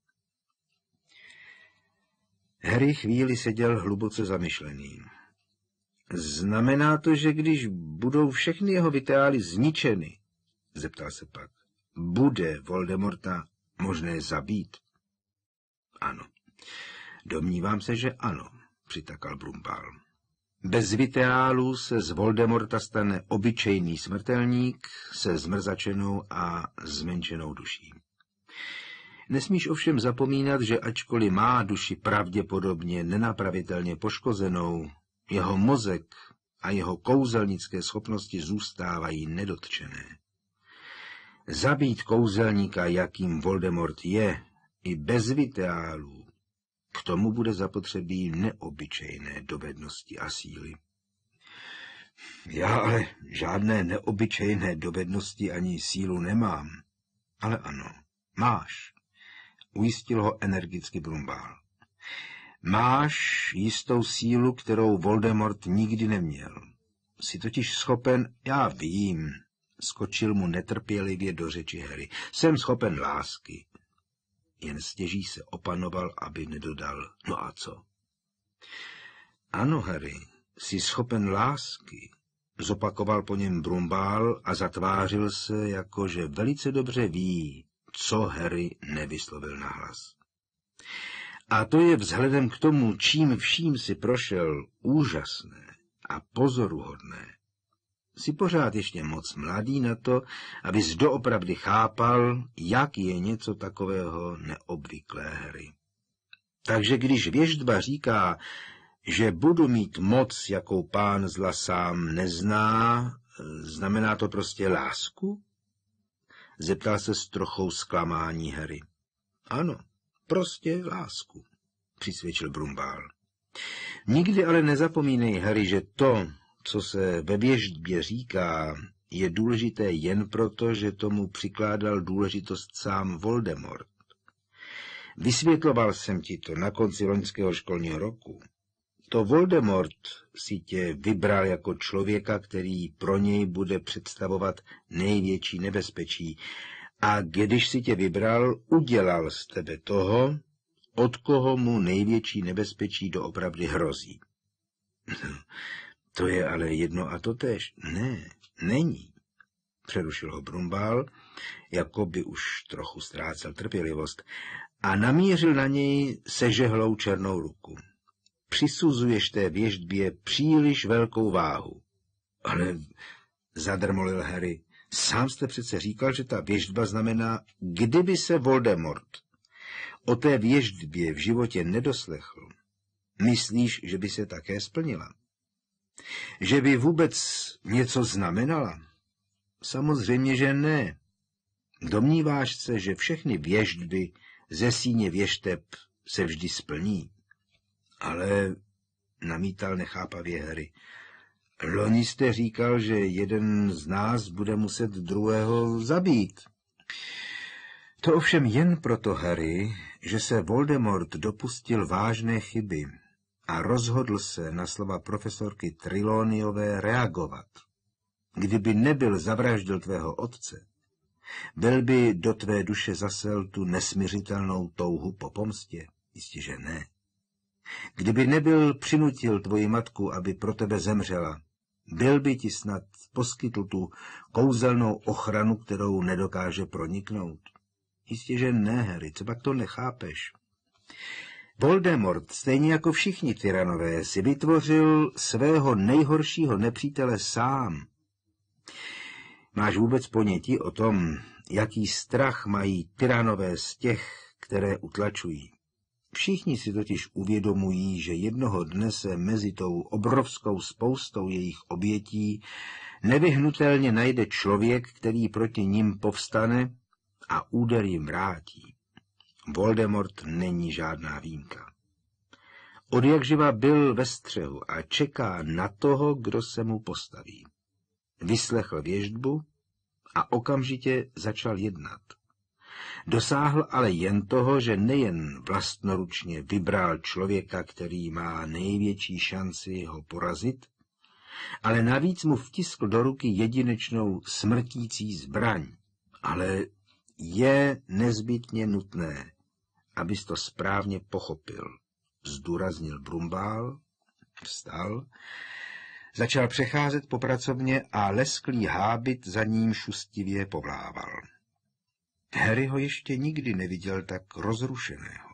Harry chvíli seděl hluboce zamyšlený. Znamená to, že když budou všechny jeho viteály zničeny, zeptal se pak, bude Voldemorta možné zabít? Ano. Domnívám se, že ano, přitakal Brumbál. Bez viteálu se z Voldemorta stane obyčejný smrtelník se zmrzačenou a zmenšenou duší. Nesmíš ovšem zapomínat, že ačkoliv má duši pravděpodobně nenapravitelně poškozenou, jeho mozek a jeho kouzelnické schopnosti zůstávají nedotčené. Zabít kouzelníka, jakým Voldemort je, i bez viteálů, k tomu bude zapotřebí neobyčejné dovednosti a síly. Já ale žádné neobyčejné dovednosti ani sílu nemám. Ale ano, máš, ujistil ho energicky Brumbál. Máš jistou sílu, kterou Voldemort nikdy neměl. Jsi totiž schopen, já vím, skočil mu netrpělivě do řeči Harry, jsem schopen lásky. Jen stěží se opanoval, aby nedodal, no a co? Ano, Harry, Jsi schopen lásky, zopakoval po něm Brumbál a zatvářil se, jako že velice dobře ví, co Harry nevyslovil nahlas. A to je vzhledem k tomu, čím vším si prošel, úžasné a pozoruhodné. Jsi pořád ještě moc mladý na to, abys doopravdy chápal, jak je něco takového neobvyklé, Harry. Takže když věštba říká, že budu mít moc, jakou pán zla sám nezná, znamená to prostě lásku? Zeptal se s trochou zklamání Harry. Ano, prostě lásku, přisvědčil Brumbál. Nikdy ale nezapomínej, Harry, že to, co se ve věštbě říká, je důležité jen proto, že tomu přikládal důležitost sám Voldemort. Vysvětloval jsem ti to na konci loňského školního roku. To Voldemort si tě vybral jako člověka, který pro něj bude představovat největší nebezpečí. A když si tě vybral, udělal z tebe toho, od koho mu největší nebezpečí doopravdy hrozí. To je ale jedno a totéž. Ne, není, přerušil ho Brumbál, jako by už trochu ztrácel trpělivost, a namířil na něj sežehlou černou ruku. Přisuzuješ té věštbě příliš velkou váhu. Ale, zadrmolil Harry, sám jste přece říkal, že ta věštba znamená, kdyby se Voldemort o té věštbě v životě nedoslechl. Myslíš, že by se také splnila? Že by vůbec něco znamenala? Samozřejmě, že ne. Domníváš se, že všechny věštby ze síně věšteb se vždy splní? Ale, namítal nechápavě Harry, loni jste říkal, že jeden z nás bude muset druhého zabít. To ovšem jen proto, Harry, že se Voldemort dopustil vážné chyby a rozhodl se na slova profesorky Trelawneyové reagovat. Kdyby nebyl zavraždil tvého otce, byl by do tvé duše zasel tu nesmiřitelnou touhu po pomstě? Jistě, že ne. Kdyby nebyl přinutil tvoji matku, aby pro tebe zemřela, byl by ti snad poskytl tu kouzelnou ochranu, kterou nedokáže proniknout? Jistě, že ne, Harry, co pak to nechápeš? Voldemort, stejně jako všichni tyranové, si vytvořil svého nejhoršího nepřítele sám. Máš vůbec ponětí o tom, jaký strach mají tyranové z těch, které utlačují? Všichni si totiž uvědomují, že jednoho dne se mezi tou obrovskou spoustou jejich obětí nevyhnutelně najde člověk, který proti nim povstane a úder jim vrátí. Voldemort není žádná výjimka. Odjakživa byl ve střehu a čeká na toho, kdo se mu postaví. Vyslechl věštbu a okamžitě začal jednat. Dosáhl ale jen toho, že nejen vlastnoručně vybral člověka, který má největší šanci ho porazit, ale navíc mu vtiskl do ruky jedinečnou smrtící zbraň. Ale je nezbytně nutné, abys to správně pochopil, zdůraznil Brumbál, vstal, začal přecházet po pracovně a lesklý hábit za ním šustivě povlával. Harry ho ještě nikdy neviděl tak rozrušeného.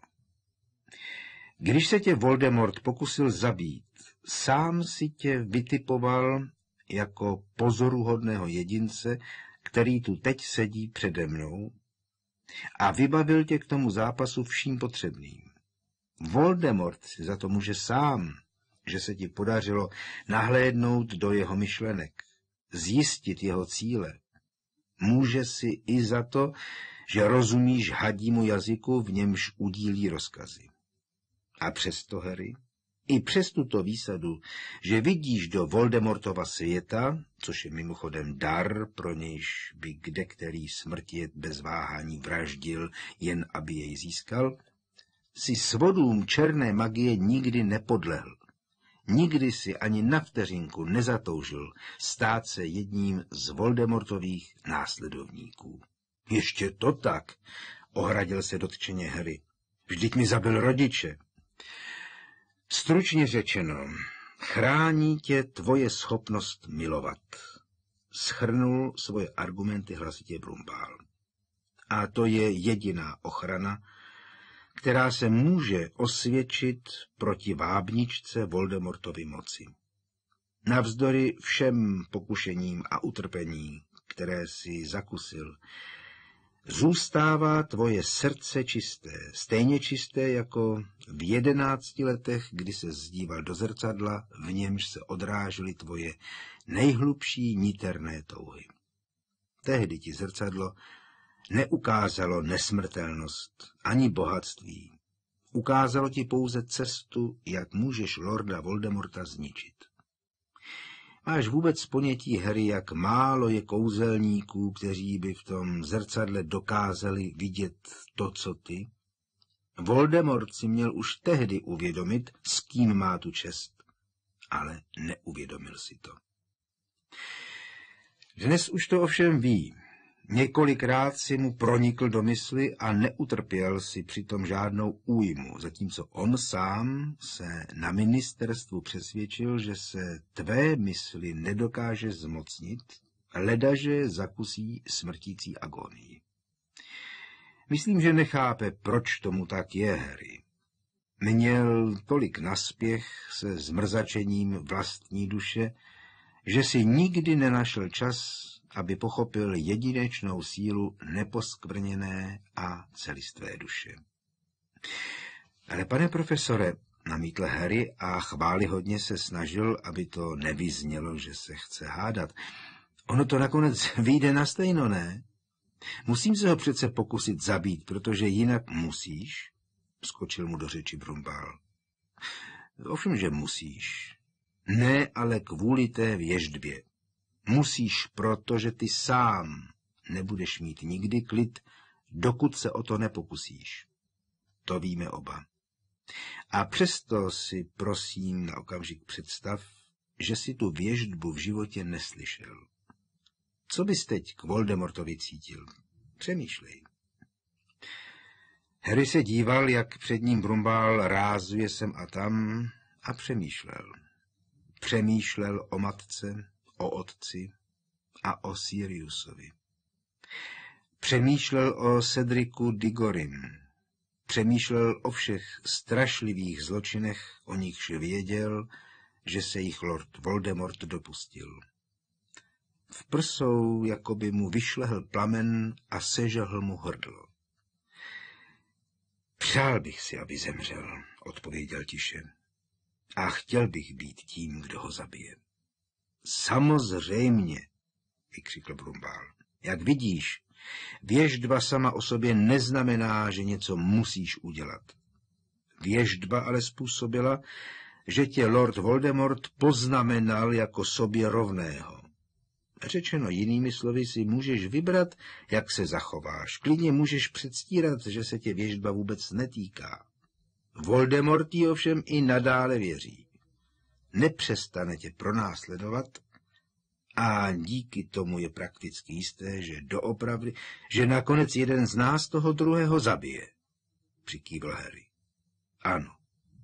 Když se tě Voldemort pokusil zabít, sám si tě vytipoval jako pozoruhodného jedince, který tu teď sedí přede mnou, a vybavil tě k tomu zápasu vším potřebným. Voldemort si za to může sám, že se ti podařilo nahlédnout do jeho myšlenek, zjistit jeho cíle. Může si i za to, že rozumíš hadímu jazyku, v němž udílí rozkazy. A přesto, Harry, i přes tuto výsadu, že vidíš do Voldemortova světa, což je mimochodem dar, pro nějž by kdekterý smrtět bez váhání vraždil, jen aby jej získal, si svodům černé magie nikdy nepodlehl. Nikdy si ani na vteřinku nezatoužil stát se jedním z Voldemortových následovníků. Ještě to tak, ohradil se dotčeně Harry. Vždyť mi zabil rodiče. Stručně řečeno, Chrání tě tvoje schopnost milovat, shrnul svoje argumenty hlasitě Brumbál. A to je jediná ochrana, která se může osvědčit proti vábničce Voldemortovy moci. Navzdory všem pokušením a utrpení, které si zakusil, zůstává tvoje srdce čisté, stejně čisté jako v 11 letech, kdy se zdíval do zrcadla, v němž se odrážely tvoje nejhlubší niterné touhy. Tehdy ti zrcadlo neukázalo nesmrtelnost ani bohatství. Ukázalo ti pouze cestu, jak můžeš lorda Voldemorta zničit. Máš vůbec ponětí, Harry, jak málo je kouzelníků, kteří by v tom zrcadle dokázali vidět to, co ty? Voldemort si měl už tehdy uvědomit, s kým má tu čest, ale neuvědomil si to. Dnes už to ovšem ví. Několikrát si mu pronikl do mysli a neutrpěl si přitom žádnou újmu, zatímco on sám se na ministerstvu přesvědčil, že se tvé mysli nedokáže zmocnit, ledaže zakusí smrtící agonii. Myslím, že nechápe, proč tomu tak je, Harry. Měl tolik naspěch se zmrzačením vlastní duše, že si nikdy nenašel čas, aby pochopil jedinečnou sílu neposkvrněné a celistvé duše. Ale pane profesore, namítl Harry a chvályhodně se snažil, aby to nevyznělo, že se chce hádat. Ono to nakonec vyjde na stejno, ne? Musím se ho přece pokusit zabít, protože jinak musíš, skočil mu do řeči Brumbál. Ovšem, že musíš. Ne, ale kvůli té věždbě. Musíš, protože ty sám nebudeš mít nikdy klid, dokud se o to nepokusíš. To víme oba. A přesto si prosím na okamžik představ, že si tu věždbu v životě neslyšel. Co bys teď k Voldemortovi cítil? Přemýšlej. Harry se díval, jak před ním Brumbál rázuje sem a tam a přemýšlel. Přemýšlel o matce, o otci a o Siriusovi. Přemýšlel o Cedricu Digorim. Přemýšlel o všech strašlivých zločinech, o nichž věděl, že se jich lord Voldemort dopustil. V prsou jakoby mu vyšlehl plamen a sežehl mu hrdlo. Přál bych si, aby zemřel, odpověděl tiše. A chtěl bych být tím, kdo ho zabije. Samozřejmě, vykřikl Brumbál. Jak vidíš, věždba sama o sobě neznamená, že něco musíš udělat. Věždba ale způsobila, že tě lord Voldemort poznamenal jako sobě rovného. Řečeno jinými slovy, si můžeš vybrat, jak se zachováš. Klidně můžeš předstírat, že se tě věždba vůbec netýká. Voldemort jí ovšem i nadále věří. Nepřestane tě pronásledovat a díky tomu je prakticky jisté, že doopravdy, že nakonec jeden z nás toho druhého zabije, přikývl Harry. Ano.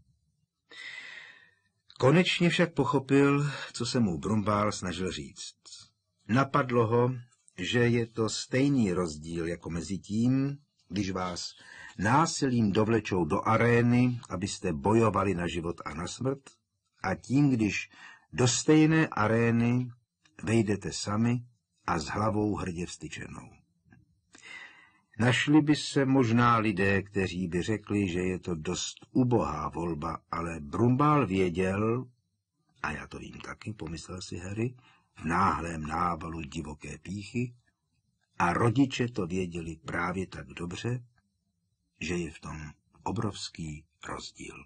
Konečně však pochopil, co se mu Brumbál snažil říct. Napadlo ho, že je to stejný rozdíl jako mezi tím, když vás násilím dovlečou do arény, abyste bojovali na život a na smrt, a tím, když do stejné arény vejdete sami a s hlavou hrdě vztyčenou. Našli by se možná lidé, kteří by řekli, že je to dost ubohá volba, ale Brumbál věděl, a já to vím taky, pomyslel si Harry, v náhlém návalu divoké pýchy, a rodiče to věděli právě tak dobře, že je v tom obrovský rozdíl.